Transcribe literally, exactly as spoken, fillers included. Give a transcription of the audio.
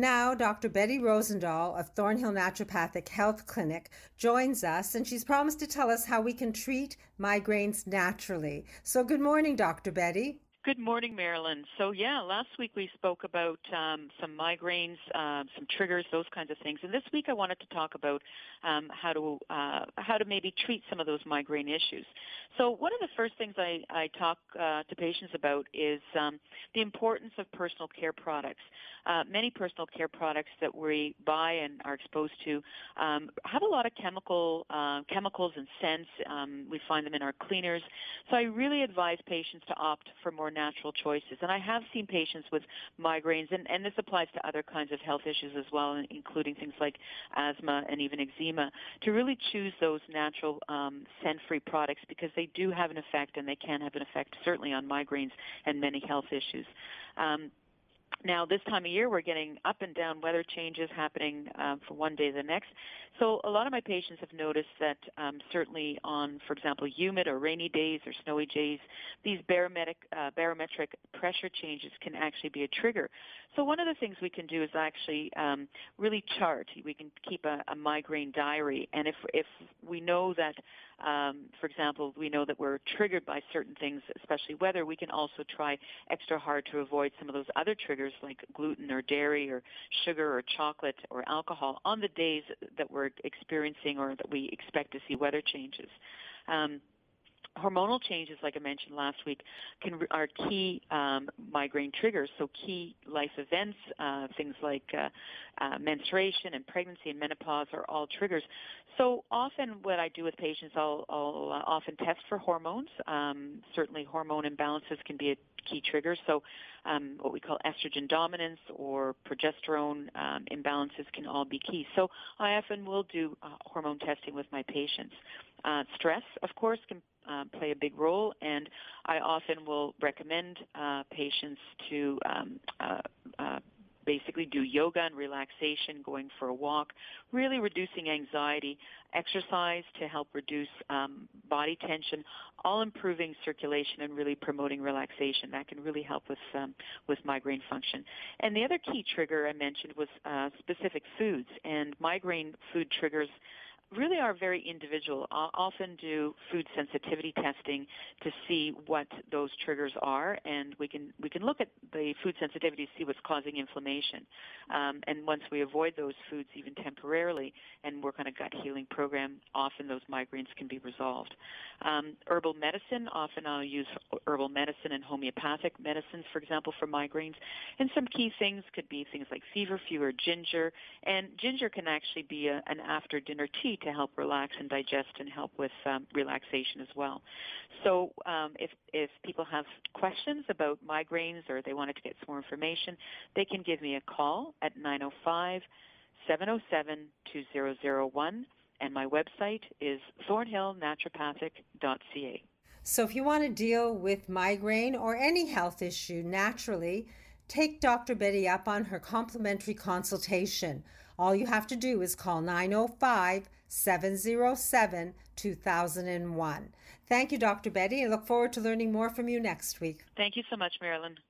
Now, Doctor Betty Rosendahl of Thornhill Naturopathic Health Clinic joins us, and she's promised to tell us how we can treat migraines naturally. So good morning, Doctor Betty. Good morning, Marilyn. So yeah, last week we spoke about um, some migraines, uh, some triggers, those kinds of things. And this week I wanted to talk about um, how to uh, how to maybe treat some of those migraine issues. So one of the first things I, I talk uh, to patients about is um, the importance of personal care products. Uh, many personal care products that we buy and are exposed to um, have a lot of chemical uh, chemicals and scents. Um, we find them in our cleaners. So I really advise patients to opt for more natural choices. And I have seen patients with migraines, and, and this applies to other kinds of health issues as well, including things like asthma and even eczema, to really choose those natural um, scent-free products because they do have an effect, and they can have an effect certainly on migraines and many health issues. Um, Now, this time of year, we're getting up and down weather changes happening um, from one day to the next. So a lot of my patients have noticed that um, certainly on, for example, humid or rainy days or snowy days, these barometric, uh, barometric pressure changes can actually be a trigger. So one of the things we can do is actually um, really chart. We can keep a, a migraine diary. And if, if we know that, um, for example, we know that we're triggered by certain things, especially weather, we can also try extra hard to avoid some of those other triggers like gluten or dairy or sugar or chocolate or alcohol on the days that we're experiencing or that we expect to see weather changes. Um, Hormonal changes, like I mentioned last week, can are key um, migraine triggers. So key life events, uh, things like uh, uh, menstruation and pregnancy and menopause are all triggers. So often what I do with patients, I'll, I'll uh, often test for hormones. Um, certainly hormone imbalances can be a key trigger. So um, what we call estrogen dominance or progesterone um, imbalances can all be key. So I often will do uh, hormone testing with my patients. Uh, stress, of course, can Uh, play a big role, and I often will recommend uh, patients to um, uh, uh, basically do yoga and relaxation, going for a walk, really reducing anxiety, exercise to help reduce um, body tension, all improving circulation and really promoting relaxation. That can really help with um, with migraine function. And the other key trigger I mentioned was uh, specific foods, and migraine food triggers really are very individual. I'll often do food sensitivity testing to see what those triggers are, and we can we can look at the food sensitivity to see what's causing inflammation. Um, and once we avoid those foods even temporarily and work on a gut healing program, often those migraines can be resolved. Um, herbal medicine, often I'll use herbal medicine and homeopathic medicines, for example, for migraines. And some key things could be things like feverfew or ginger, and ginger can actually be a, an after-dinner tea to help relax and digest and help with um, relaxation as well. So um, if, if people have questions about migraines or they wanted to get some more information, they can give me a call at nine oh five, seven oh seven, two oh oh one, and my website is thornhill naturopathic dot c a. So if you want to deal with migraine or any health issue naturally, take Doctor Betty up on her complimentary consultation. All you have to do is call nine oh five, seven oh seven, two thousand one. Thank you, Doctor Betty. I look forward to learning more from you next week. Thank you so much, Marilyn.